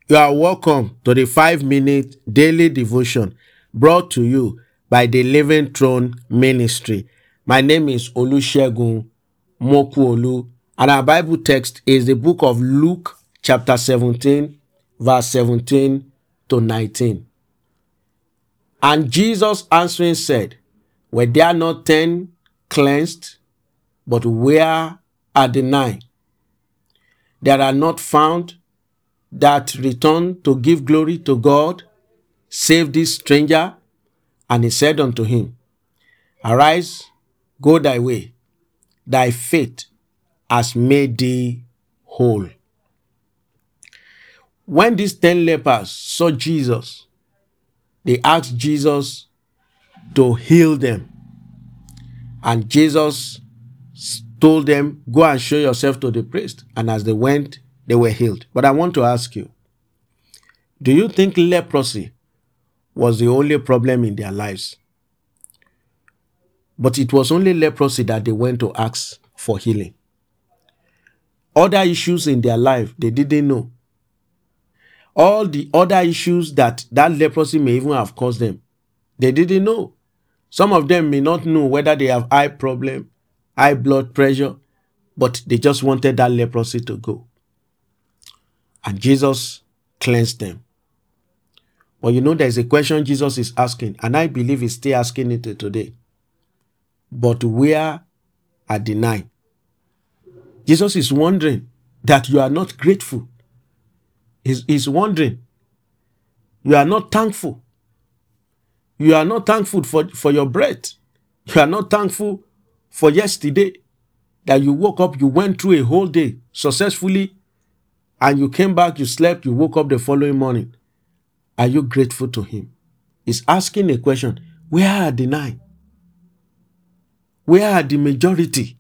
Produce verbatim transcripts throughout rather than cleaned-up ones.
You are welcome to the five-minute daily devotion brought to you by the Living Throne Ministry. My name is Olusegun Mokuolu, and our Bible text is the book of Luke, chapter seventeen, verse seventeen to nineteen. And Jesus answering said, Were there not ten cleansed? But where are the nine? There are not found that return to give glory to God, save this stranger. And he said unto him, Arise, go thy way, thy faith has made thee whole. When these ten lepers saw Jesus, they asked Jesus to heal them. And Jesus told them, Go and show yourself to the priest. And as they went, they were healed. But I want to ask you, do you think leprosy was the only problem in their lives? But it was only leprosy that they went to ask for healing. Other issues in their life, they didn't know. All the other issues that that leprosy may even have caused them, they didn't know. Some of them may not know whether they have eye problem, high blood pressure, but they just wanted that leprosy to go. And Jesus cleansed them. But you know, there's a question Jesus is asking, and I believe he's still asking it today. But where are the nine? Jesus is wondering that you are not grateful. He's, he's wondering. You are not thankful. You are not thankful for, for your breath. You are not thankful for yesterday, that you woke up, you went through a whole day successfully, and you came back, you slept, you woke up the following morning. Are you grateful to him? He's asking a question. Where are the nine? Where are the majority?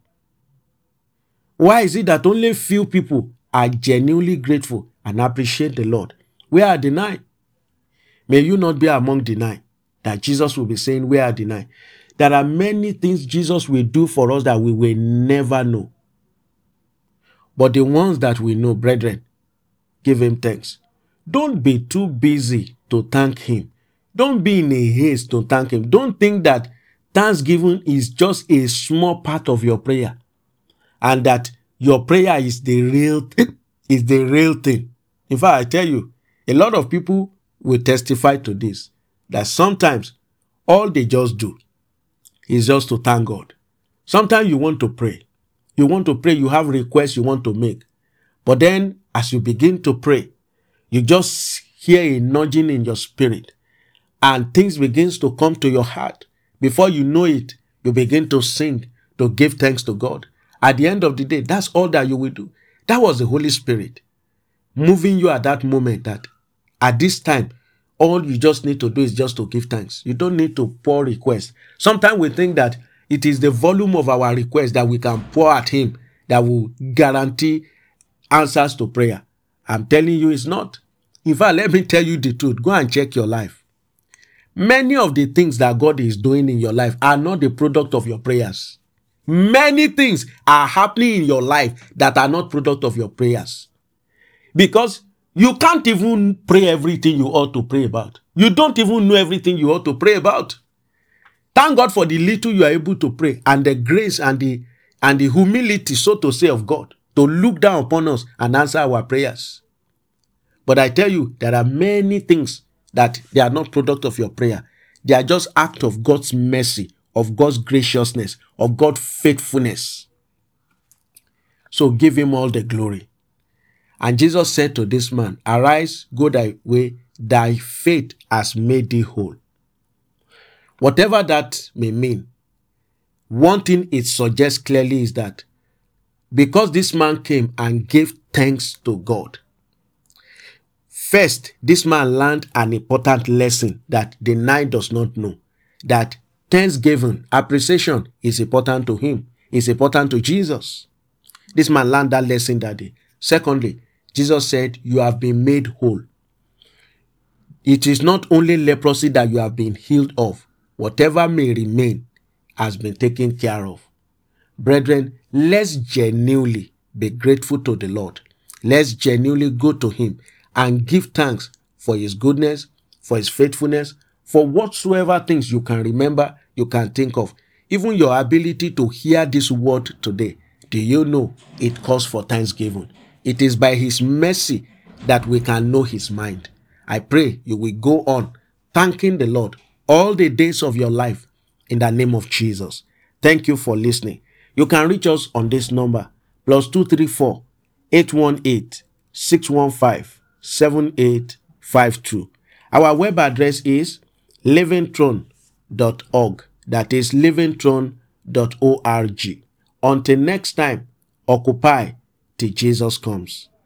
Why is it that only few people are genuinely grateful and appreciate the Lord? Where are the nine? May you not be among the nine that Jesus will be saying, where are the nine? There are many things Jesus will do for us that we will never know. But the ones that we know, brethren, give him thanks. Don't be too busy to thank him. Don't be in a haste to thank him. Don't think that thanksgiving is just a small part of your prayer, and that your prayer is the real is the real thing. In fact, I tell you, a lot of people will testify to this, that sometimes all they just do is just to thank God. Sometimes you want to pray. You want to pray, you have requests you want to make. But then as you begin to pray, you just hear a nudging in your spirit, and things begins to come to your heart. Before you know it, you begin to sing, to give thanks to God. At the end of the day, that's all that you will do. That was the Holy Spirit moving you at that moment, that at this time, all you just need to do is just to give thanks. You don't need to pour requests. Sometimes we think that it is the volume of our request that we can pour at him that will guarantee answers to prayer. I'm telling you, it's not. In fact, let me tell you the truth. Go and check your life. Many of the things that God is doing in your life are not the product of your prayers. Many things are happening in your life that are not product of your prayers. Because you can't even pray everything you ought to pray about. You don't even know everything you ought to pray about. Thank God for the little you are able to pray, and the grace and the and the humility, so to say, of God to look down upon us and answer our prayers. But I tell you, there are many things that they are not product of your prayer. They are just act of God's mercy, of God's graciousness, of God's faithfulness. So give him all the glory. And Jesus said to this man, Arise, go thy way, thy faith has made thee whole. Whatever that may mean, one thing it suggests clearly is that because this man came and gave thanks to God, first, this man learned an important lesson that the nine does not know. That thanksgiving, appreciation is important to him, is important to Jesus. This man learned that lesson that day. Secondly, Jesus said, you have been made whole. It is not only leprosy that you have been healed of. Whatever may remain has been taken care of. Brethren, let's genuinely be grateful to the Lord. Let's genuinely go to him and give thanks for his goodness, for his faithfulness, for whatsoever things you can remember, you can think of. Even your ability to hear this word today, do you know it calls for thanksgiving? It is by his mercy that we can know his mind. I pray you will go on thanking the Lord all the days of your life in the name of Jesus. Thank you for listening. You can reach us on this number, plus two three four, eight one eight, six one five, seven eight five two. Our web address is living throne dot org. That is living throne dot org. Until next time, occupy till Jesus comes.